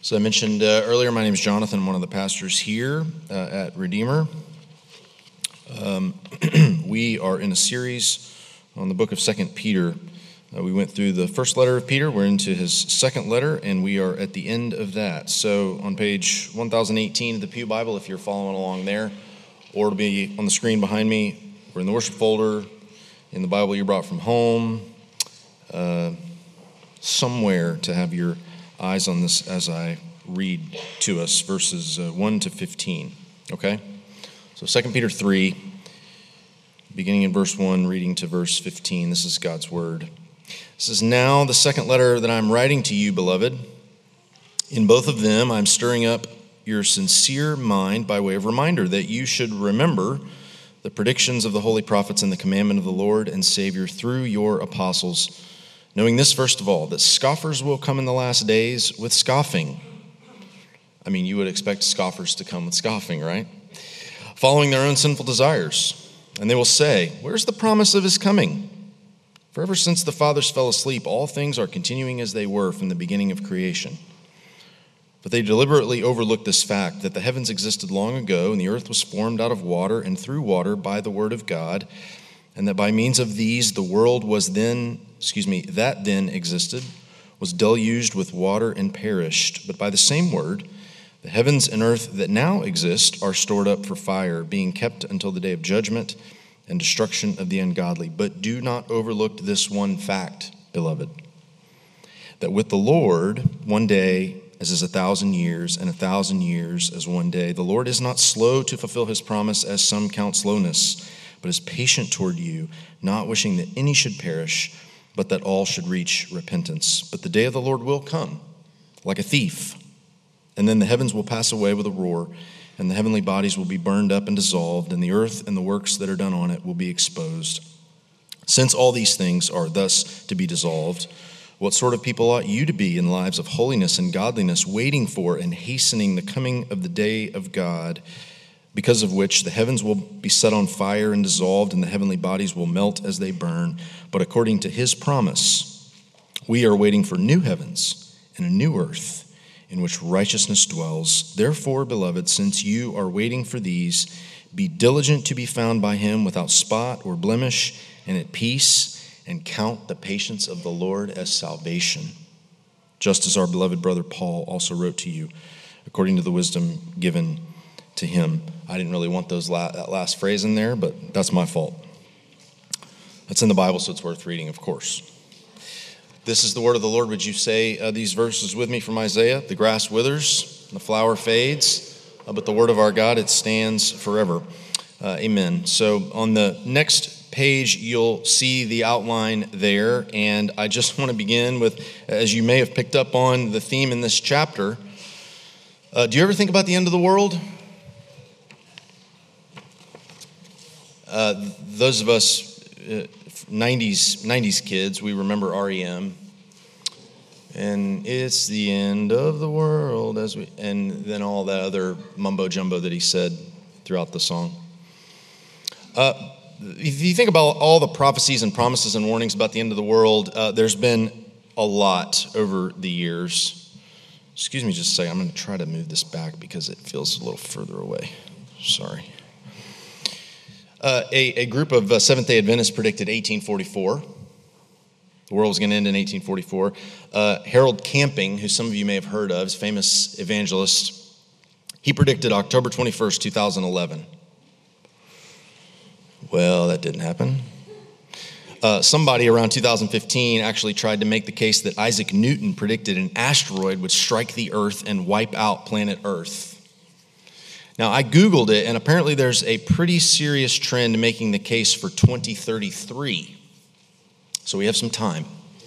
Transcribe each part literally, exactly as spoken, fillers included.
So I mentioned uh, earlier, my name is Jonathan. I'm one of the pastors here uh, at Redeemer. Um, we are in a series on the book of Second Peter. Uh, we went through the first letter of Peter. We're into his second letter, and we are at the end of that. So on page one thousand eighteen of the Pew Bible, if you're following along there, or it'll be on the screen behind me, we're in the worship folder, in the Bible you brought from home, uh, somewhere to have your eyes on this as I read to us verses uh, one to fifteen, okay? So Second Peter three, beginning in verse one, reading to verse fifteen. This is God's word. It says, "Now the second letter that I'm writing to you, beloved, in both of them I'm stirring up your sincere mind by way of reminder that you should remember the predictions of the holy prophets and the commandment of the Lord and Savior through your apostles, knowing this, first of all, that scoffers will come in the last days with scoffing." I mean, you would expect scoffers to come with scoffing, right? "Following their own sinful desires. And they will say, 'Where's the promise of his coming?' For ever since the fathers fell asleep, all things are continuing as they were from the beginning of creation. But they deliberately overlooked this fact, that the heavens existed long ago, and the earth was formed out of water and through water by the word of God, and that by means of these the world was then, excuse me, that then existed, was deluged with water and perished. But by the same word, the heavens and earth that now exist are stored up for fire, being kept until the day of judgment and destruction of the ungodly. But do not overlook this one fact, beloved, that with the Lord, one day as is a thousand years, and a thousand years as one day. The Lord is not slow to fulfill his promise, as some count slowness, but is patient toward you, not wishing that any should perish, but that all should reach repentance. But the day of the Lord will come like a thief, and then the heavens will pass away with a roar, and the heavenly bodies will be burned up and dissolved, and the earth and the works that are done on it will be exposed. Since all these things are thus to be dissolved, what sort of people ought you to be in lives of holiness and godliness, waiting for and hastening the coming of the day of God, because of which the heavens will be set on fire and dissolved, and the heavenly bodies will melt as they burn. But according to his promise, we are waiting for new heavens and a new earth, in which righteousness dwells. Therefore, beloved, since you are waiting for these, be diligent to be found by him without spot or blemish and at peace, and count the patience of the Lord as salvation, just as our beloved brother Paul also wrote to you, according to the wisdom given to him." I didn't really want those la- that last phrase in there, but that's my fault. That's in the Bible, so it's worth reading, of course. This is the word of the Lord. Would you say uh, these verses with me from Isaiah? "The grass withers, the flower fades, uh, but the word of our God, it stands forever." Uh, amen. So on the next page, you'll see the outline there, and I just want to begin with, as you may have picked up on the theme in this chapter, uh, do you ever think about the end of the world? Uh, those of us uh, nineties nineties kids, we remember R E M, and it's the end of the world as we, and then all that other mumbo jumbo that he said throughout the song. Uh, If you think about all the prophecies and promises and warnings about the end of the world, uh, there's been a lot over the years. Excuse me just a second. I'm going to try to move this back because it feels a little further away. Sorry. Uh, a, a group of uh, Seventh-day Adventists predicted eighteen forty-four. The world was going to end in eighteen forty-four. Uh, Harold Camping, who some of you may have heard of, is a famous evangelist, he predicted October twenty-first, two thousand eleven. Well, that didn't happen. Uh, somebody around two thousand fifteen actually tried to make the case that Isaac Newton predicted an asteroid would strike the Earth and wipe out planet Earth. Now, I Googled it, and apparently there's a pretty serious trend making the case for twenty thirty-three. So we have some time.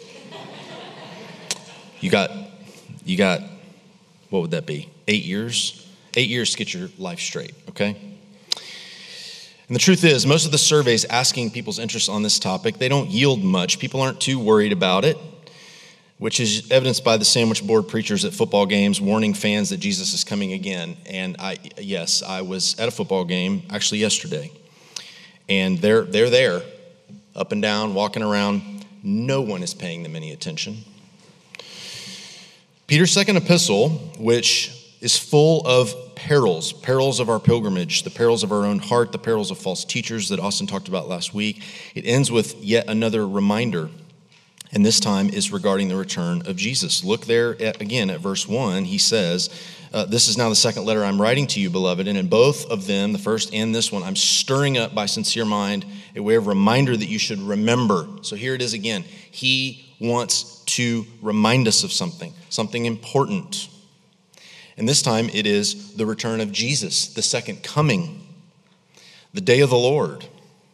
You got, you got, what would that be? Eight years? Eight years to get your life straight, okay? And the truth is, most of the surveys asking people's interest on this topic, they don't yield much. People aren't too worried about it, which is evidenced by the sandwich board preachers at football games warning fans that Jesus is coming again. And I, yes, I was at a football game actually yesterday, and they're they're there, up and down, walking around. No one is paying them any attention. Peter's second epistle, which is full of perils, perils of our pilgrimage, the perils of our own heart, the perils of false teachers that Austin talked about last week. It ends with yet another reminder, and this time is regarding the return of Jesus. Look there at, again at verse one. He says, uh, this is now the second letter I'm writing to you, beloved, and in both of them, the first and this one, I'm stirring up by sincere mind a way of reminder that you should remember. So here it is again. He wants to remind us of something, something important. And this time it is the return of Jesus, the second coming, the day of the Lord.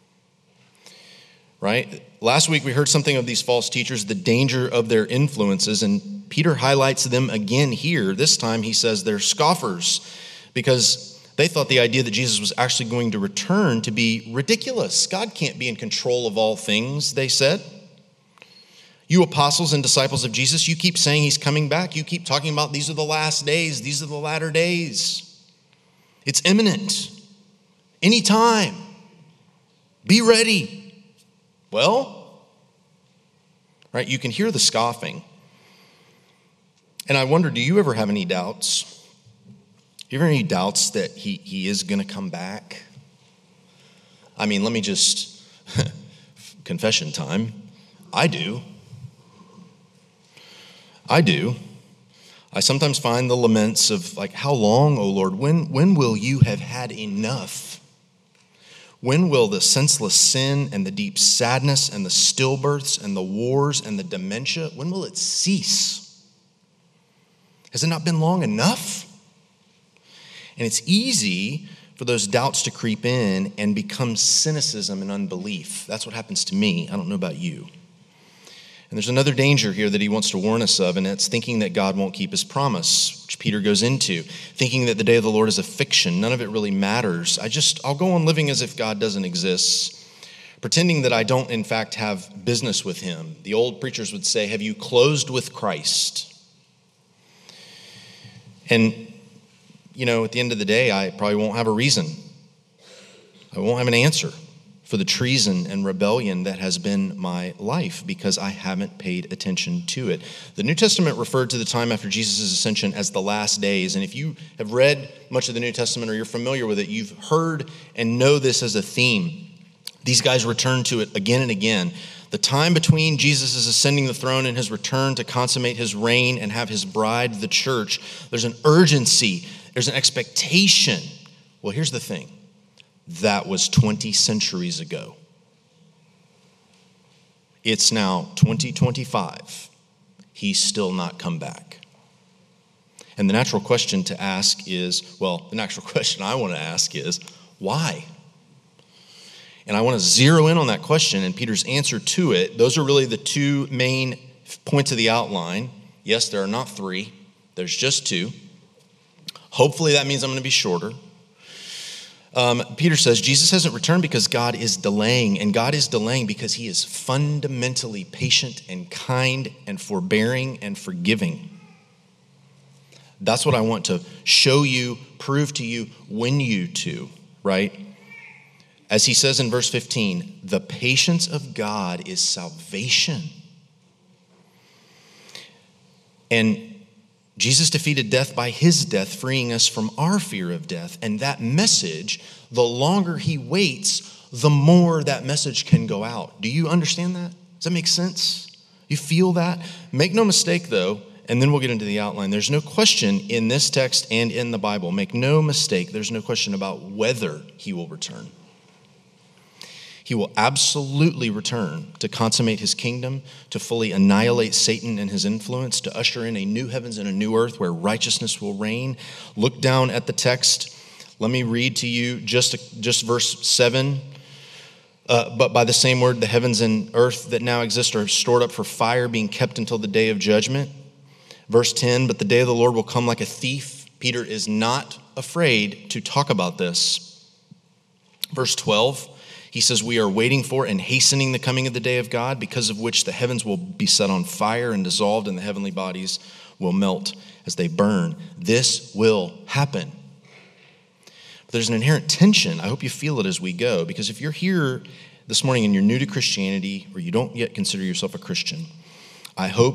Right? Last week we heard something of these false teachers, the danger of their influences, and Peter highlights them again here. This time he says they're scoffers because they thought the idea that Jesus was actually going to return to be ridiculous. God can't be in control of all things, they said. You apostles and disciples of Jesus, you keep saying he's coming back. You keep talking about these are the last days. These are the latter days. It's imminent. Anytime. Be ready. Well, right, you can hear the scoffing. And I wonder, do you ever have any doubts? You ever have any doubts that he, he is going to come back? I mean, let me just, confession time. I do. I do. I sometimes find the laments of like, how long, O Lord? When, when will you have had enough? When will the senseless sin and the deep sadness and the stillbirths and the wars and the dementia, when will it cease? Has it not been long enough? And it's easy for those doubts to creep in and become cynicism and unbelief. That's what happens to me. I don't know about you. And there's another danger here that he wants to warn us of, and it's thinking that God won't keep his promise, which Peter goes into, thinking that the day of the Lord is a fiction. None of it really matters. I just, I'll go on living as if God doesn't exist, pretending that I don't, in fact, have business with him. The old preachers would say, have you closed with Christ? And, you know, at the end of the day, I probably won't have a reason. I won't have an answer for the treason and rebellion that has been my life because I haven't paid attention to it. The New Testament referred to the time after Jesus' ascension as the last days. And if you have read much of the New Testament or you're familiar with it, you've heard and know this as a theme. These guys return to it again and again. The time between Jesus' ascending the throne and his return to consummate his reign and have his bride, the church, there's an urgency, there's an expectation. Well, here's the thing. That was twenty centuries ago. It's now twenty twenty-five. He's still not come back. And the natural question to ask is, well, the natural question I want to ask is, why? And I want to zero in on that question and Peter's answer to it. Those are really the two main points of the outline. Yes, there are not three. There's just two. Hopefully that means I'm going to be shorter. Um, Peter says Jesus hasn't returned because God is delaying, and God is delaying because he is fundamentally patient and kind and forbearing and forgiving. That's what I want to show you, prove to you, win you to, right? As he says in verse fifteen, the patience of God is salvation. And Jesus defeated death by his death, freeing us from our fear of death. And that message, the longer he waits, the more that message can go out. Do you understand that? Does that make sense? You feel that? Make no mistake, though, and then we'll get into the outline. There's no question in this text and in the Bible. Make no mistake, there's no question about whether he will return. He will absolutely return to consummate his kingdom, to fully annihilate Satan and his influence, to usher in a new heavens and a new earth where righteousness will reign. Look down at the text. Let me read to you just, just verse seven. Uh, but by the same word, the heavens and earth that now exist are stored up for fire, being kept until the day of judgment. Verse ten, but the day of the Lord will come like a thief. Peter is not afraid to talk about this. Verse twelve. He says, we are waiting for and hastening the coming of the day of God, because of which the heavens will be set on fire and dissolved, and the heavenly bodies will melt as they burn. This will happen. But there's an inherent tension. I hope you feel it as we go, because if you're here this morning and you're new to Christianity, or you don't yet consider yourself a Christian, I hope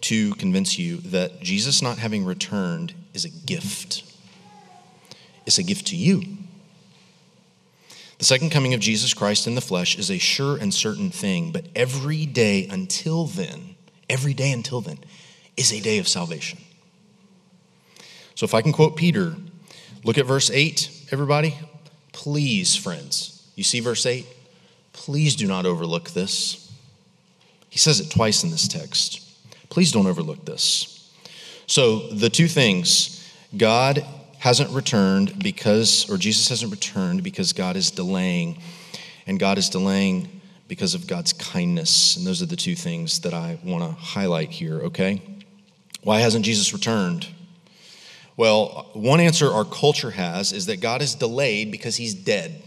to convince you that Jesus not having returned is a gift. It's a gift to you. The second coming of Jesus Christ in the flesh is a sure and certain thing, but every day until then, every day until then, is a day of salvation. So if I can quote Peter, look at verse eight, everybody. Please, friends, you see verse eight? Please do not overlook this. He says it twice in this text. Please don't overlook this. So the two things, God hasn't returned because, or Jesus hasn't returned because God is delaying, and God is delaying because of God's kindness. And those are the two things that I want to highlight here, okay? Why hasn't Jesus returned? Well, one answer our culture has is that God is delayed because he's dead.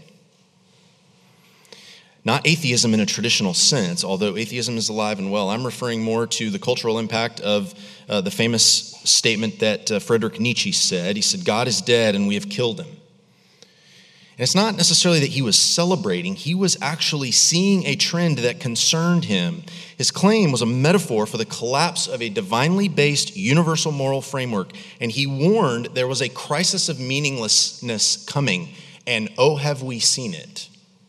Not atheism in a traditional sense, although atheism is alive and well. I'm referring more to the cultural impact of uh, the famous statement that uh, Friedrich Nietzsche said. He said, God is dead and we have killed him. And it's not necessarily that he was celebrating. He was actually seeing a trend that concerned him. His claim was a metaphor for the collapse of a divinely based universal moral framework. And he warned there was a crisis of meaninglessness coming. And oh, have we seen it?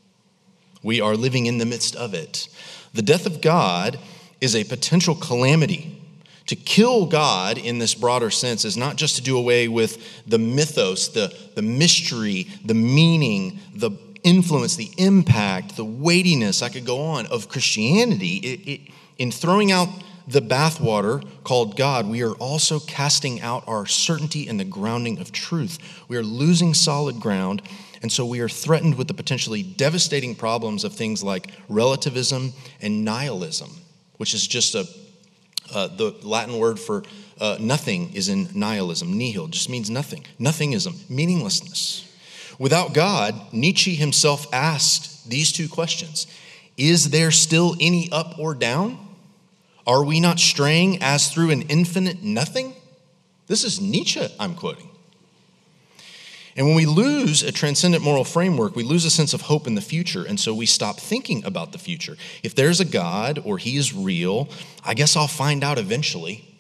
We are living in the midst of it. The death of God is a potential calamity. To kill God in this broader sense is not just to do away with the mythos, the, the mystery, the meaning, the influence, the impact, the weightiness, I could go on, of Christianity. It, it, in throwing out the bathwater called God, we are also casting out our certainty and the grounding of truth. We are losing solid ground. And so we are threatened with the potentially devastating problems of things like relativism and nihilism, which is just a, uh, the Latin word for uh, nothing is in nihilism. Nihil just means nothing. Nothingism, meaninglessness. Without God, Nietzsche himself asked these two questions. Is there still any up or down? Are we not straying as through an infinite nothing? This is Nietzsche I'm quoting. And when we lose a transcendent moral framework, we lose a sense of hope in the future, and so we stop thinking about the future. If there's a God or he is real, I guess I'll find out eventually.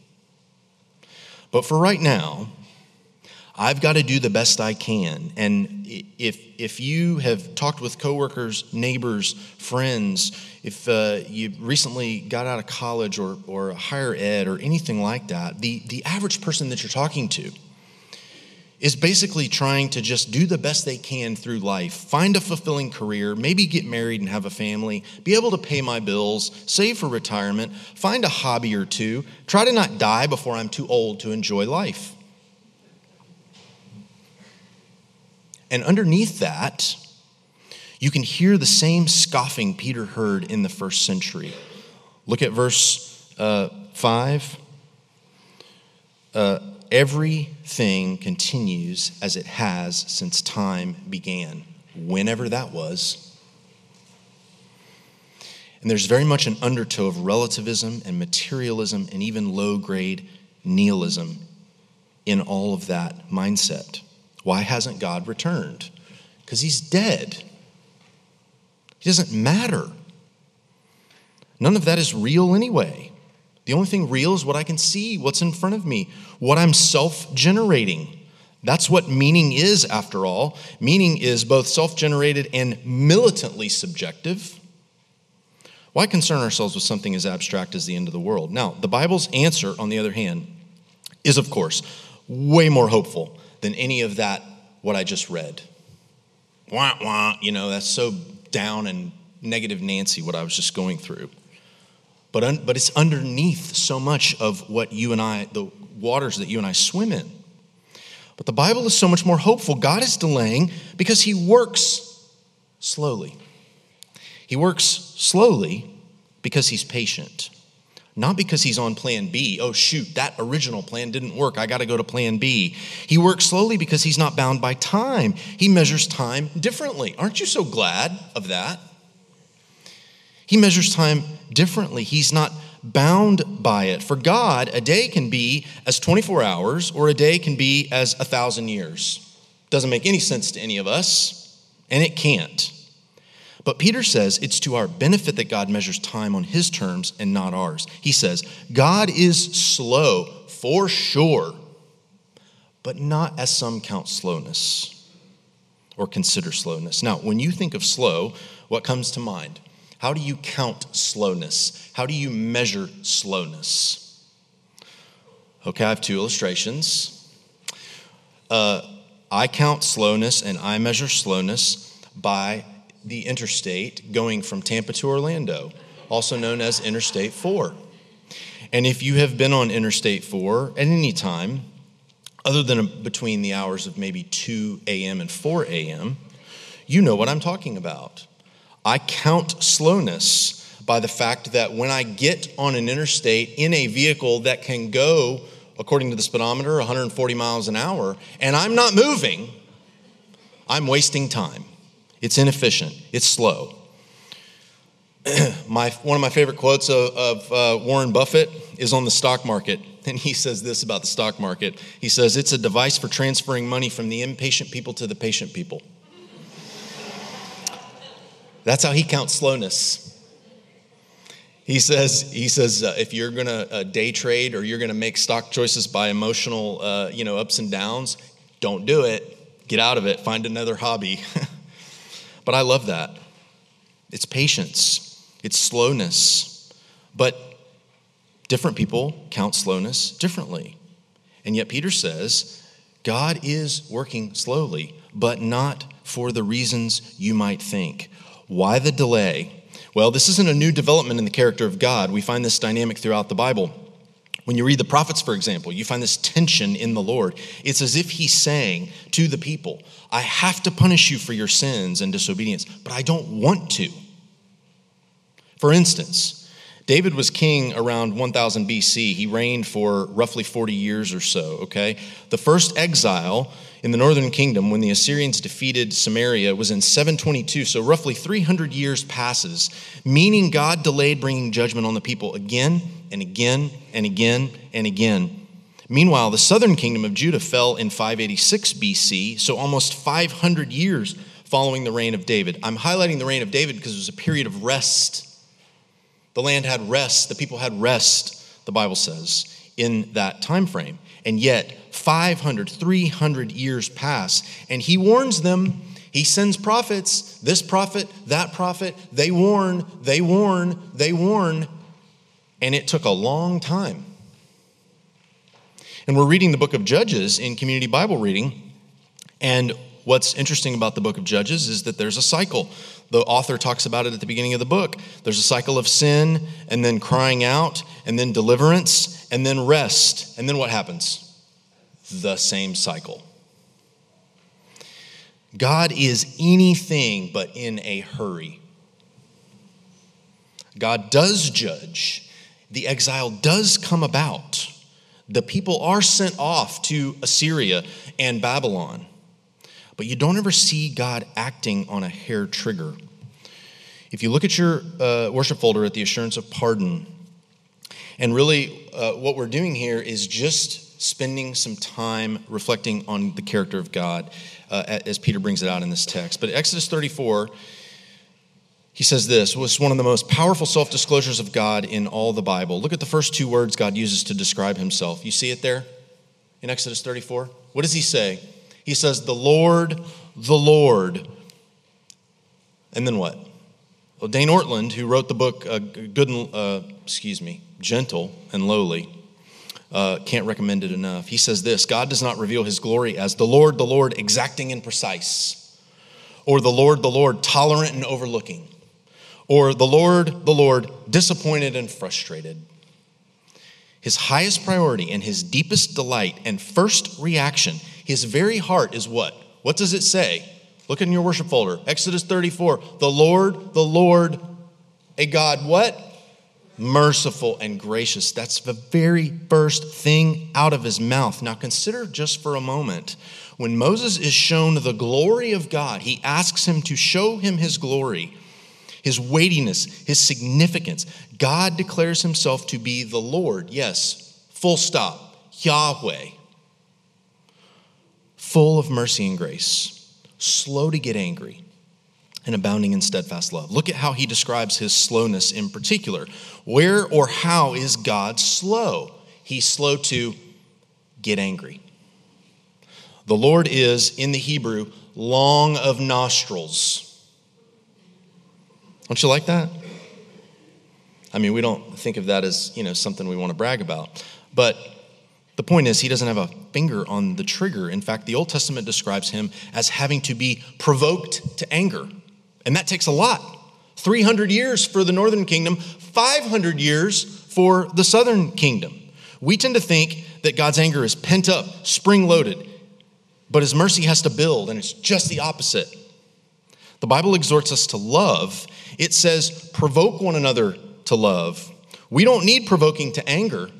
But for right now, I've got to do the best I can. And if if you have talked with coworkers, neighbors, friends, if uh, you recently got out of college or, or higher ed or anything like that, the, the average person that you're talking to is basically trying to just do the best they can through life, find a fulfilling career, maybe get married and have a family, be able to pay my bills, save for retirement, find a hobby or two, try to not die before I'm too old to enjoy life. And underneath that, you can hear the same scoffing Peter heard in the first century. Look at verse uh, five. Uh, Everything continues as it has since time began, whenever that was. And there's very much an undertow of relativism and materialism and even low-grade nihilism in all of that mindset. Why hasn't God returned? Because he's dead. He doesn't matter. None of that is real anyway. The only thing real is what I can see, what's in front of me, what I'm self-generating. That's what meaning is, after all. Meaning is both self-generated and militantly subjective. Why concern ourselves with something as abstract as the end of the world? Now, the Bible's answer, on the other hand, is, of course, way more hopeful than any of that, what I just read. Wah, wah, you know, that's so down and negative Nancy, what I was just going through. But, un, but it's underneath so much of what you and I, the waters that you and I swim in. But the Bible is so much more hopeful. God is delaying because he works slowly. He works slowly because he's patient. Not because he's on plan B. Oh, shoot, that original plan didn't work. I got to go to plan B. He works slowly because he's not bound by time. He measures time differently. Aren't you so glad of that? He measures time differently. He's not bound by it. For God, a day can be as twenty-four hours, or a day can be as a thousand years. Doesn't make any sense to any of us, and it can't. But Peter says it's to our benefit that God measures time on his terms and not ours. He says, God is slow for sure, but not as some count slowness or consider slowness. Now, when you think of slow, what comes to mind? How do you count slowness? How do you measure slowness? Okay, I have two illustrations. Uh, I count slowness and I measure slowness by the interstate going from Tampa to Orlando, also known as Interstate four. And if you have been on Interstate four at any time, other than between the hours of maybe two a.m. and four a.m., you know what I'm talking about. I count slowness by the fact that when I get on an interstate in a vehicle that can go, according to the speedometer, one hundred forty miles an hour, and I'm not moving, I'm wasting time. It's inefficient. It's slow. my One of my favorite quotes of, of uh, Warren Buffett is on the stock market, and he says this about the stock market. He says, it's a device for transferring money from the impatient people to the patient people. That's how he counts slowness. He says, he says uh, if you're going to uh, day trade or you're going to make stock choices by emotional uh, you know, ups and downs, don't do it. Get out of it. Find another hobby. But I love that. It's patience. It's slowness. But different people count slowness differently. And yet Peter says, God is working slowly, but not for the reasons you might think. Why the delay? Well, this isn't a new development in the character of God. We find this dynamic throughout the Bible. When you read the prophets, for example, you find this tension in the Lord. It's as if he's saying to the people, I have to punish you for your sins and disobedience, but I don't want to. For instance, David was king around one thousand B C. He reigned for roughly forty years or so, okay? The first exile in the northern kingdom when the Assyrians defeated Samaria was in seven twenty-two, so roughly three hundred years passes, meaning God delayed bringing judgment on the people again and again and again and again. Meanwhile, the southern kingdom of Judah fell in five eighty-six B C, so almost five hundred years following the reign of David. I'm highlighting the reign of David because it was a period of rest. The land had rest, the people had rest, the Bible says, in that time frame. And yet, five hundred, three hundred years pass, and he warns them. He sends prophets, this prophet, that prophet. They warn, they warn, they warn, and it took a long time. And we're reading the book of Judges in community Bible reading, and what's interesting about the book of Judges is that there's a cycle. The author talks about it at the beginning of the book. There's a cycle of sin, and then crying out, and then deliverance, and then rest. And then what happens? The same cycle. God is anything but in a hurry. God does judge. The exile does come about. The people are sent off to Assyria and Babylon. But you don't ever see God acting on a hair trigger. If you look at your uh, worship folder at the Assurance of Pardon, and really uh, what we're doing here is just spending some time reflecting on the character of God uh, as Peter brings it out in this text. But Exodus thirty-four, he says this, was one of the most powerful self-disclosures of God in all the Bible. Look at the first two words God uses to describe himself. You see it there in Exodus thirty-four? What does he say? He says, the Lord, the Lord. And then what? Well, Dane Ortland, who wrote the book uh, Good and, uh, excuse me, Gentle and Lowly, uh, can't recommend it enough. He says this, God does not reveal his glory as the Lord, the Lord, exacting and precise, or the Lord, the Lord, tolerant and overlooking, or the Lord, the Lord, disappointed and frustrated. His highest priority and his deepest delight and first reaction, his very heart is what? What does it say? Look in your worship folder. Exodus thirty-four. The Lord, the Lord, a God, what? Merciful and gracious. That's the very first thing out of his mouth. Now consider just for a moment. When Moses is shown the glory of God, he asks him to show him his glory, his weightiness, his significance. God declares himself to be the Lord. Yes, full stop. Yahweh. Full of mercy and grace, slow to get angry, and abounding in steadfast love. Look at how he describes his slowness in particular. Where or how is God slow? He's slow to get angry. The Lord is, in the Hebrew, long of nostrils. Don't you like that? I mean, we don't think of that as, you know, something we want to brag about. But the point is, he doesn't have a finger on the trigger. In fact, the Old Testament describes him as having to be provoked to anger. And that takes a lot. three hundred years for the northern kingdom, five hundred years for the southern kingdom. We tend to think that God's anger is pent up, spring-loaded, but his mercy has to build, and it's just the opposite. The Bible exhorts us to love. It says, provoke one another to love. We don't need provoking to anger.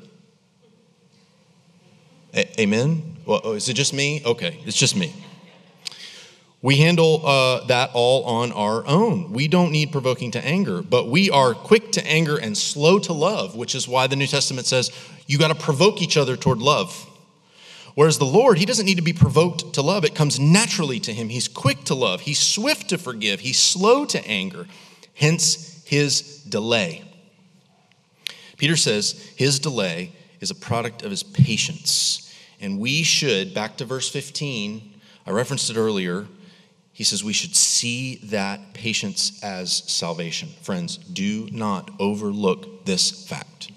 A- Amen? Well, is it just me? Okay, it's just me. We handle uh, that all on our own. We don't need provoking to anger, but we are quick to anger and slow to love, which is why the New Testament says you got to provoke each other toward love. Whereas the Lord, he doesn't need to be provoked to love. It comes naturally to him. He's quick to love. He's swift to forgive. He's slow to anger, hence his delay. Peter says his delay is a product of his patience. And we should, back to verse fifteen, I referenced it earlier, he says we should see that patience as salvation. Friends, do not overlook this fact.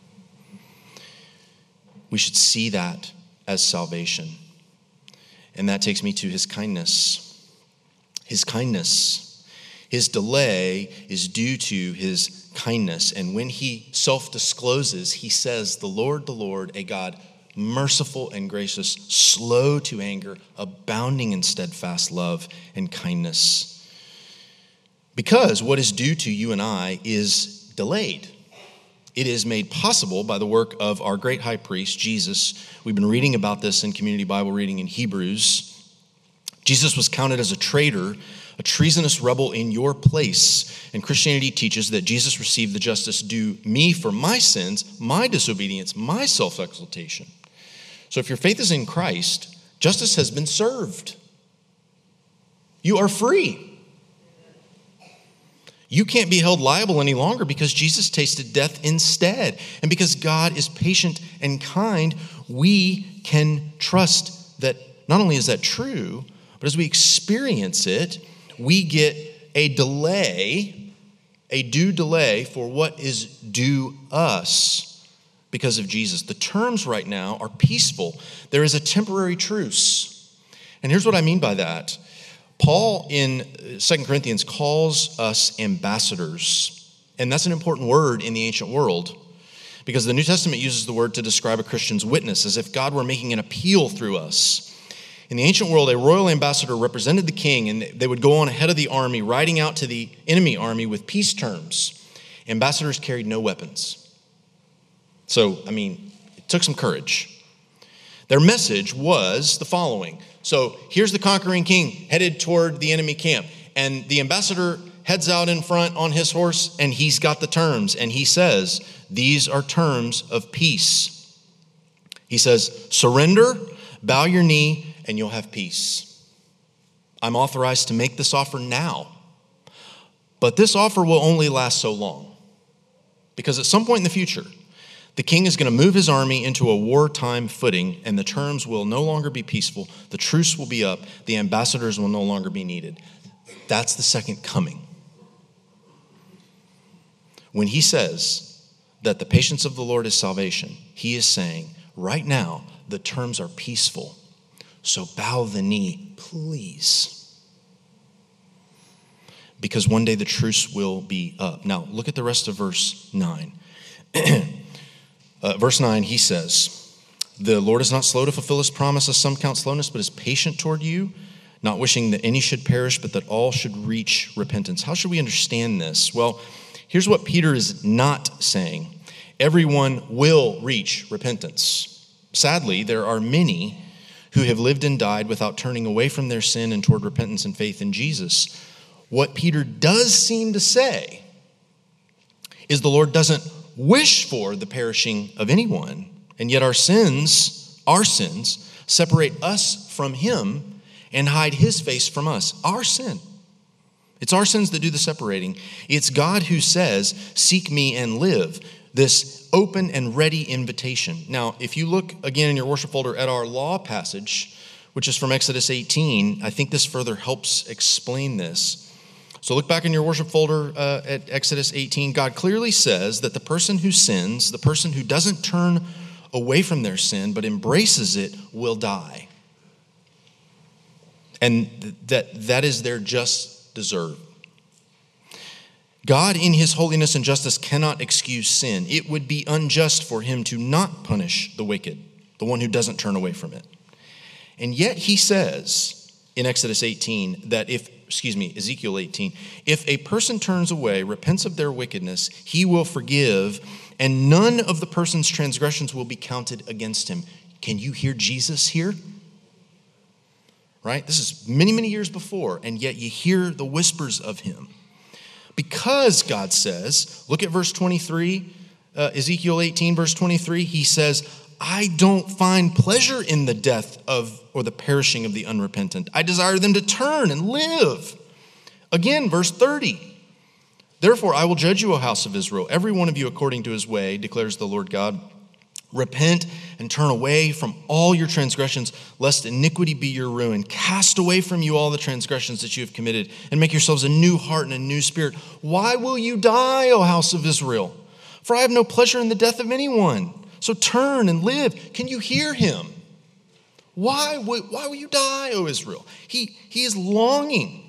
We should see that as salvation. And that takes me to his kindness. His kindness. His delay is due to his kindness. And when he self-discloses, he says, the Lord, the Lord, a God merciful and gracious, slow to anger, abounding in steadfast love and kindness. Because what is due to you and I is delayed. It is made possible by the work of our great high priest, Jesus. We've been reading about this in Community Bible Reading in Hebrews. Jesus was counted as a traitor, a treasonous rebel in your place. And Christianity teaches that Jesus received the justice due me for my sins, my disobedience, my self-exaltation. So if your faith is in Christ, justice has been served. You are free. You can't be held liable any longer because Jesus tasted death instead. And because God is patient and kind, we can trust that not only is that true, but as we experience it, we get a delay, a due delay for what is due us because of Jesus. The terms right now are peaceful. There is a temporary truce. And here's what I mean by that. Paul in Second Corinthians calls us ambassadors. And that's an important word in the ancient world because the New Testament uses the word to describe a Christian's witness as if God were making an appeal through us. In the ancient world, a royal ambassador represented the king, and they would go on ahead of the army, riding out to the enemy army with peace terms. Ambassadors carried no weapons. So, I mean, it took some courage. Their message was the following. So here's the conquering king headed toward the enemy camp, and the ambassador heads out in front on his horse, and he's got the terms, and he says, these are terms of peace. He says, surrender, bow your knee, and you'll have peace. I'm authorized to make this offer now. But this offer will only last so long. Because at some point in the future, the king is going to move his army into a wartime footing, and the terms will no longer be peaceful. The truce will be up. The ambassadors will no longer be needed. That's the second coming. When he says that the patience of the Lord is salvation, he is saying, right now, the terms are peaceful. So bow the knee, please. Because one day the truce will be up. Now, look at the rest of verse nine. uh, verse nine, he says, the Lord is not slow to fulfill his promise, as some count slowness, but is patient toward you, not wishing that any should perish, but that all should reach repentance. How should we understand this? Well, here's what Peter is not saying. Everyone will reach repentance. Sadly, there are many who have lived and died without turning away from their sin and toward repentance and faith in Jesus. What Peter does seem to say is the Lord doesn't wish for the perishing of anyone, and yet our sins, our sins, separate us from him and hide his face from us. Our sin It's our sins that do the separating. It's God who says, seek me and live. This open and ready invitation. Now, if you look again in your worship folder at our law passage, which is from Exodus eighteen, I think this further helps explain this. So look back in your worship folder uh, at Exodus eighteen. God clearly says that the person who sins, the person who doesn't turn away from their sin but embraces it, will die. And that that is their just desert. God, in his holiness and justice, cannot excuse sin. It would be unjust for him to not punish the wicked, the one who doesn't turn away from it. And yet he says in Exodus eighteen that if, excuse me, Ezekiel eighteen, if a person turns away, repents of their wickedness, he will forgive, and none of the person's transgressions will be counted against him. Can you hear Jesus here? Right? This is many, many years before, and yet you hear the whispers of him. Because God says, look at verse twenty-three, uh, Ezekiel eighteen, verse twenty-three, he says, I don't find pleasure in the death of or the perishing of the unrepentant. I desire them to turn and live. Again, verse thirty, therefore I will judge you, O house of Israel, every one of you according to his way, declares the Lord God. Repent and turn away from all your transgressions, lest iniquity be your ruin. Cast away from you all the transgressions that you have committed, and make yourselves a new heart and a new spirit. Why will you die, O house of Israel? For I have no pleasure in the death of anyone. So turn and live. Can you hear him? Why, why will you die, O Israel? He, he is longing.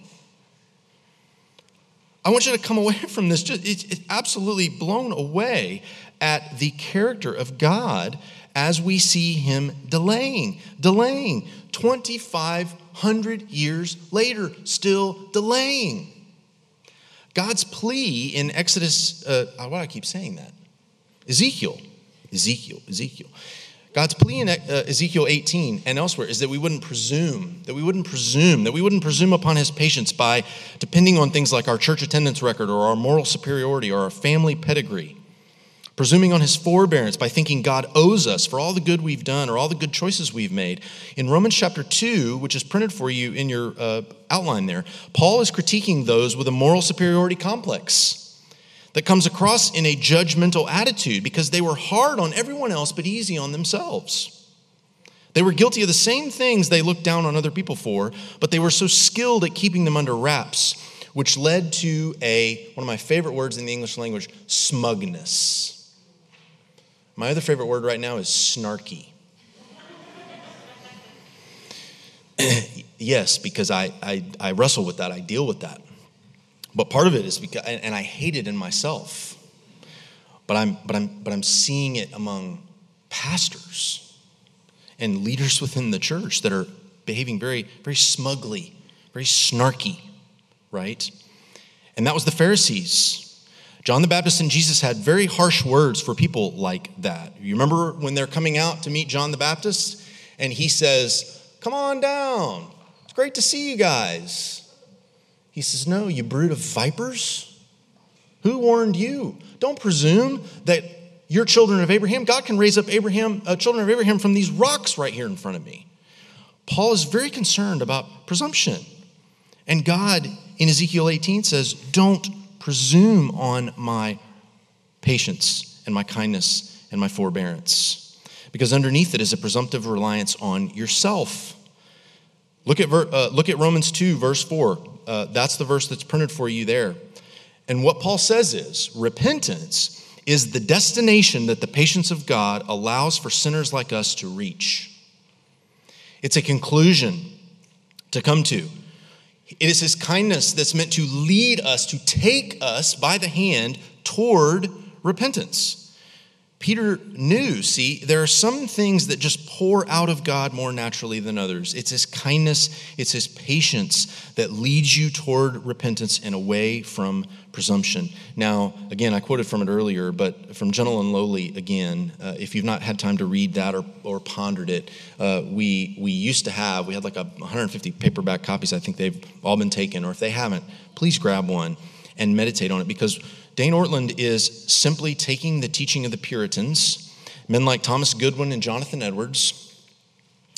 I want you to come away from this. Just, it's, it's absolutely blown away at the character of God as we see him delaying, delaying. twenty-five hundred years later, still delaying. God's plea in Exodus, uh, why do I keep saying that? Ezekiel, Ezekiel, Ezekiel. God's plea in uh, Ezekiel eighteen and elsewhere is that we wouldn't presume, that we wouldn't presume, that we wouldn't presume upon his patience by depending on things like our church attendance record or our moral superiority or our family pedigree. Presuming on his forbearance by thinking God owes us for all the good we've done or all the good choices we've made. In Romans chapter two, which is printed for you in your uh, outline there, Paul is critiquing those with a moral superiority complex that comes across in a judgmental attitude because they were hard on everyone else but easy on themselves. They were guilty of the same things they looked down on other people for, but they were so skilled at keeping them under wraps, which led to a, one of my favorite words in the English language, smugness. My other favorite word right now is snarky. Yes, because I, I I wrestle with that, I deal with that. But part of it is because, and I hate it in myself. But I'm but I'm but I'm seeing it among pastors and leaders within the church that are behaving very very smugly, very snarky, right? And that was the Pharisees. John the Baptist and Jesus had very harsh words for people like that. You remember when they're coming out to meet John the Baptist and he says, come on down. It's great to see you guys. He says, no, you brood of vipers. Who warned you? Don't presume that you're children of Abraham. God can raise up Abraham, uh, children of Abraham from these rocks right here in front of me. Paul is very concerned about presumption. And God in Ezekiel eighteen says, don't presume on my patience and my kindness and my forbearance, because underneath it is a presumptive reliance on yourself. Look at uh, look at Romans two, verse four. Uh, that's the verse that's printed for you there. And what Paul says is, repentance is the destination that the patience of God allows for sinners like us to reach. It's a conclusion to come to. It is his kindness that's meant to lead us, to take us by the hand toward repentance. Peter knew, see, there are some things that just pour out of God more naturally than others. It's his kindness, it's his patience that leads you toward repentance and away from presumption. Now, again, I quoted from it earlier, but from Gentle and Lowly, again, uh, if you've not had time to read that or, or pondered it, uh, we we used to have, we had like a one hundred fifty paperback copies. I think they've all been taken, or if they haven't, please grab one and meditate on it, because Dane Ortland is simply taking the teaching of the Puritans, men like Thomas Goodwin and Jonathan Edwards,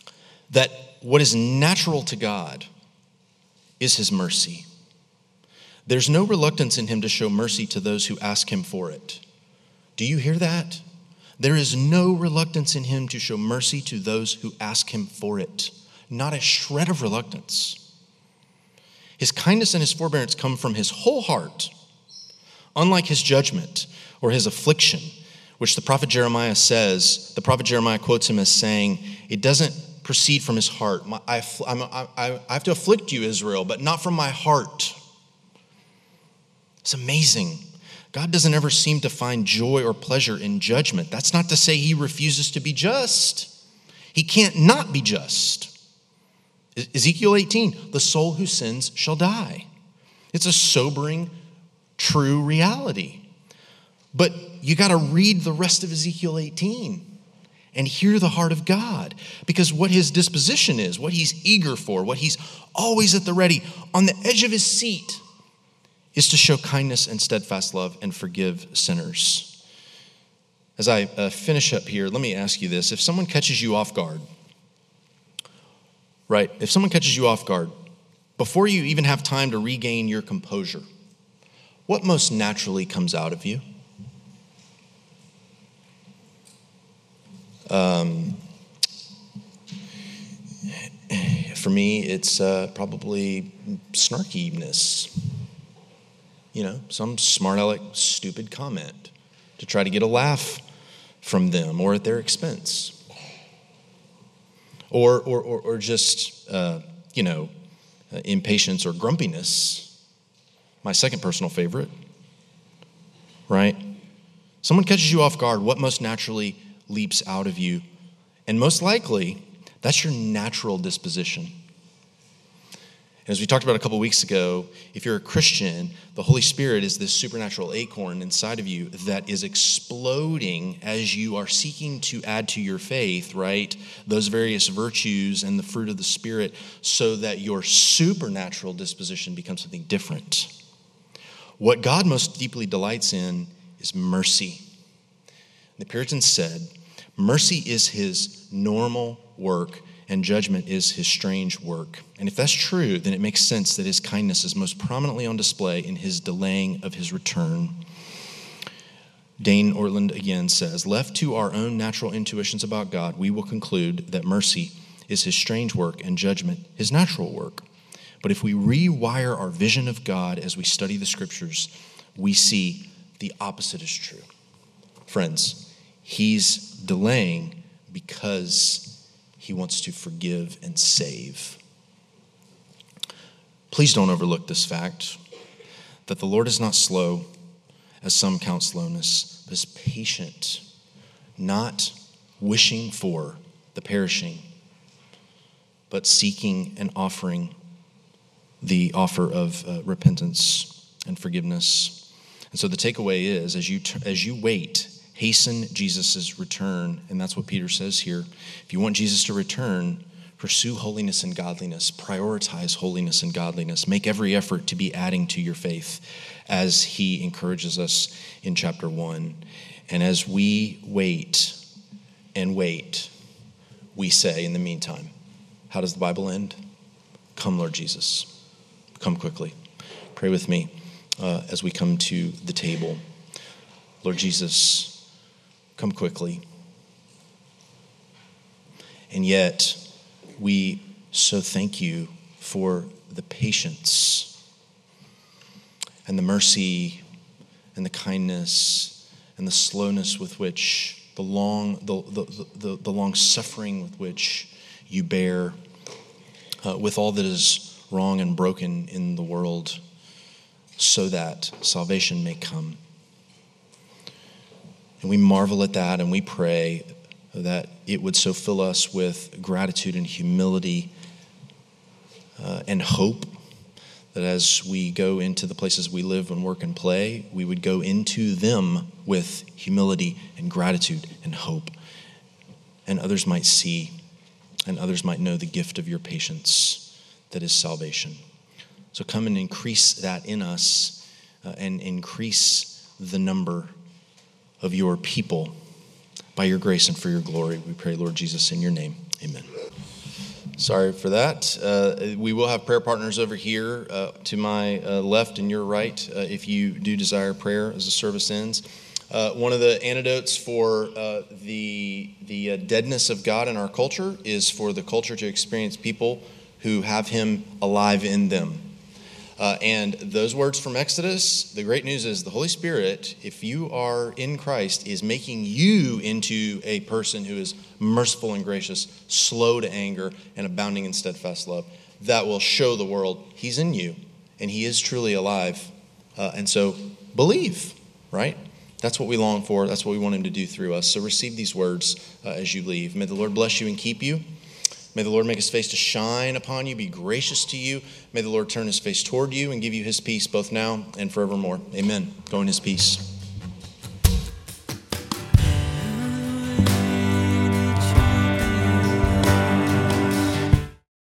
that what is natural to God is his mercy. There's no reluctance in him to show mercy to those who ask him for it. Do you hear that? There is no reluctance in him to show mercy to those who ask him for it. Not a shred of reluctance. His kindness and his forbearance come from his whole heart, unlike his judgment or his affliction, which the prophet Jeremiah says, the prophet Jeremiah quotes him as saying, it doesn't proceed from his heart. My, I, I'm, I, I have to afflict you, Israel, but not from my heart. It's amazing. God doesn't ever seem to find joy or pleasure in judgment. That's not to say he refuses to be just. He can't not be just. Ezekiel eighteen, the soul who sins shall die. It's a sobering, true reality. But you got to read the rest of Ezekiel eighteen and hear the heart of God, because what his disposition is, what he's eager for, what he's always at the ready, on the edge of his seat, is to show kindness and steadfast love and forgive sinners. As I uh, finish up here, let me ask you this. If someone catches you off guard, right, if someone catches you off guard, before you even have time to regain your composure, what most naturally comes out of you? Um, for me, it's uh, probably snarkiness. You know, some smart aleck, stupid comment to try to get a laugh from them or at their expense. Or, or, or, or just, uh, you know, uh, impatience or grumpiness. My second personal favorite, right? Someone catches you off guard, what most naturally leaps out of you? And most likely, that's your natural disposition. And as we talked about a couple weeks ago, if you're a Christian, the Holy Spirit is this supernatural acorn inside of you that is exploding as you are seeking to add to your faith, right, those various virtues and the fruit of the Spirit, so that your supernatural disposition becomes something different. What God most deeply delights in is mercy. The Puritans said, mercy is his normal work, and judgment is his strange work. And if that's true, then it makes sense that his kindness is most prominently on display in his delaying of his return. Dane Ortland again says, left to our own natural intuitions about God, we will conclude that mercy is his strange work and judgment his natural work. But if we rewire our vision of God as we study the scriptures, we see the opposite is true. Friends, he's delaying because he wants to forgive and save. Please don't overlook this fact that the Lord is not slow, as some count slowness, but is patient, not wishing for the perishing, but seeking and offering the offer of uh, repentance and forgiveness. And so the takeaway is, as you as you wait, hasten Jesus' return, and that's what Peter says here. If you want Jesus to return, pursue holiness and godliness. Prioritize holiness and godliness. Make every effort to be adding to your faith, as he encourages us in chapter one. And as we wait and wait, we say in the meantime, how does the Bible end? Come, Lord Jesus. Come quickly. Pray with me uh, as we come to the table. Lord Jesus, come quickly. And yet, we so thank you for the patience and the mercy and the kindness and the slowness with which, the long, the, the, the, the long suffering with which you bear uh, with all that is wrong and broken in the world, so that salvation may come. And we marvel at that, and we pray that it would so fill us with gratitude and humility uh, and hope, that as we go into the places we live and work and play, we would go into them with humility and gratitude and hope. And others might see, and others might know the gift of your patience that is salvation. So come and increase that in us uh, and increase the number of your people by your grace and for your glory. We pray, Lord Jesus, in your name. Amen. Sorry for that. Uh, we will have prayer partners over here uh, to my uh, left and your right uh, if you do desire prayer as the service ends. Uh, one of the antidotes for uh, the, the uh, deadness of God in our culture is for the culture to experience people who have Him alive in them. Uh, and those words from Exodus, the great news is the Holy Spirit, if you are in Christ, is making you into a person who is merciful and gracious, slow to anger, and abounding in steadfast love. That will show the world He's in you, and He is truly alive. Uh, and so believe, right? That's what we long for. That's what we want Him to do through us. So receive these words uh, as you leave. May the Lord bless you and keep you. May the Lord make His face to shine upon you, be gracious to you. May the Lord turn His face toward you and give you His peace both now and forevermore. Amen. Go in His peace.